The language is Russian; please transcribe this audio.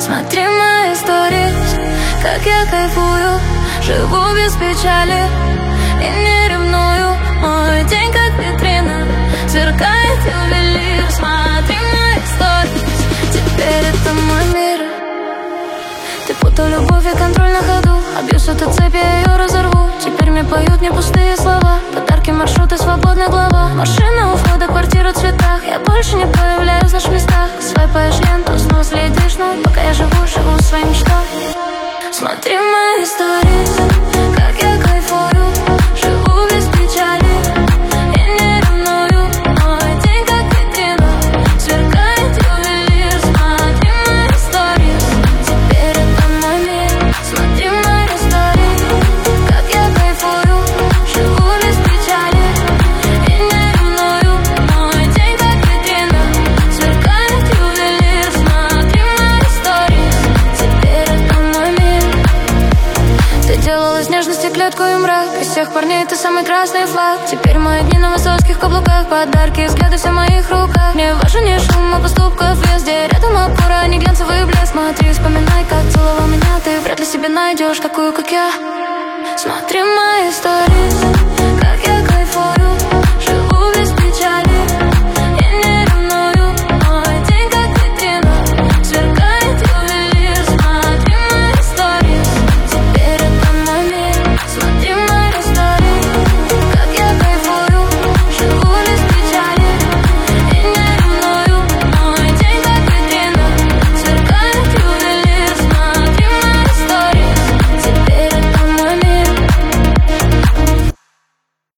Смотри мои сторис, как я кайфую, живу без печали и не ревную. Мой день как витрина, сверкает ювелир. Смотри мои сторис, теперь это мой мир. Ты путал любовь и контроль на ходу, обьюз эту цепь, я ее разорву. Теперь мне поют не пустые слова, подарки, маршруты, свободная глава. Машина у входа, квартира в цветах. Я больше не появляюсь в наших местах. Свайпаешь ленту, снова следишь, но пока я живу своей мечтой. Смотри мои сторис, как я кайфую, живу без печали и не ревную. Мой день как витрина, сверкает ювелир. Смотри мои сторис, теперь это мой мир. Смотри мои сторис, как я кайфую, живу без печали и не ревную. Мой день как витрина, сверкает ювелир. Смотри мои сторис, теперь это мой мир. Ты делала из нежности клетку и мрак. Из всех парней ты самый красный флаг. Теперь мои дни на высоких каблуках, подарки, взгляды все в моих руках. Мне важен не шум, а поступков везде. Рядом опора, а не глянцевый блеск. Смотри, вспоминай, как целовал меня ты. Вряд ли себе найдешь такую, как я.